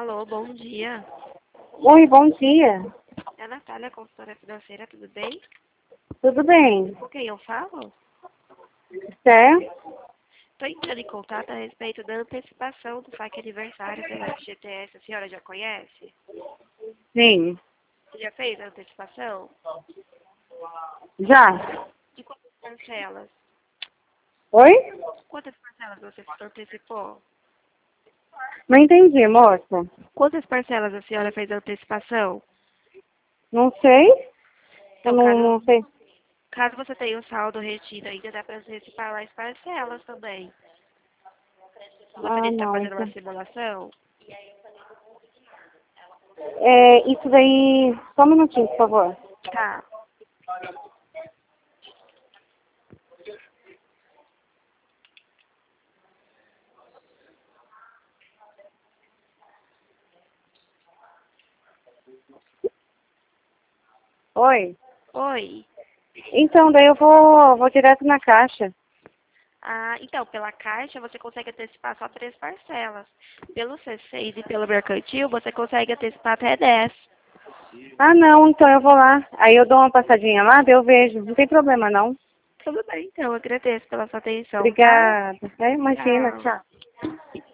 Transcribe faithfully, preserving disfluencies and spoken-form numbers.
Alô, bom dia. Oi, bom dia. É a Natália, consultora financeira, tudo bem? Tudo bem? Com quem eu falo? Certo? Estou entrando em contato a respeito da antecipação do F A Q aniversário pela F G T S. A senhora já conhece? Sim. Você já fez a antecipação? Já? De quantas parcelas? Oi? Quantas parcelas você antecipou? Não entendi, moça. Quantas parcelas a senhora fez a antecipação? Não sei. Eu Então, não, caso, não sei. caso você tenha o saldo retido ainda, dá para antecipar as parcelas também. Ah, Gostaria de estar não. fazendo uma Então... simulação? É, isso daí... Só um minutinho, por favor. Tá. Oi? Oi. Então, daí eu vou, vou direto na caixa. Ah, então, pela Caixa você consegue antecipar só três parcelas. Pelo C seis e pelo Mercantil você consegue antecipar até dez. Ah, não. Então eu vou lá. Aí eu dou uma passadinha lá, daí eu vejo. Não tem problema, não. Tudo bem, então. Agradeço pela sua atenção, tá? Obrigada. É, imagina. Tchau. Tchau.